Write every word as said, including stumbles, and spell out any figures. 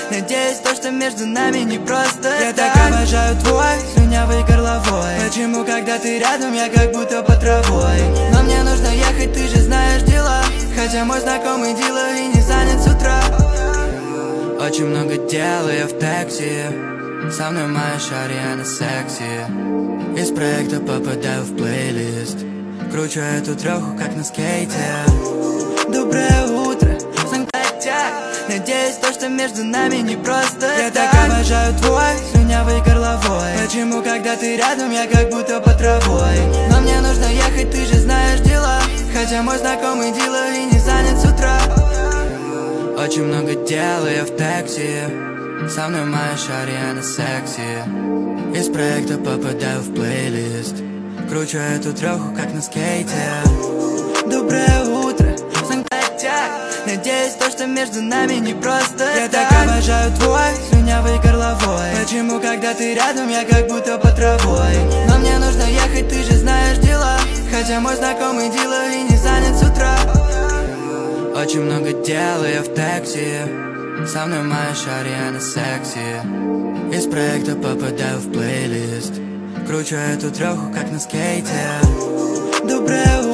Надеюсь, то, что между нами не просто. Я так обожаю твой слюнявый горловой. Почему, когда ты рядом, я как будто под травой? Но мне нужно ехать, ты же знаешь дела. Хотя мой знакомый дилер и не занят с утра. Очень много дел, и я в такси. Со мной моя шари, она секси. Из проекта попадаю в плейлист. Кручу эту треху, как на скейте. Доброе утро, Санкт-Петербург. Надеюсь, то, что между нами не просто. Я так обожаю твой слюнявый горловой. Почему, когда ты рядом, я как будто под травой? Но мне нужно ехать, ты же знаешь дела. Хотя мой знакомый дилер и не занят с утра. Очень много дел, и я в такси. Со мной моя шари, она секси. Из проекта попадаю в плейлист. Кручу эту треху, как на скейте. Доброе утро, Санкт-Петербург. Надеюсь, то, что между нами не просто. Я так обожаю твой слюнявый горловой. Почему, когда ты рядом, я как будто под травой? Но мне нужно ехать, ты же знаешь дела. Хотя мой знакомый дилер и не занят с утра. Очень много дел, и я в такси. Со мной моя шари, она секси. Из проекта попадаю в плейлист. Кручу эту треху, как на скейте. Доброе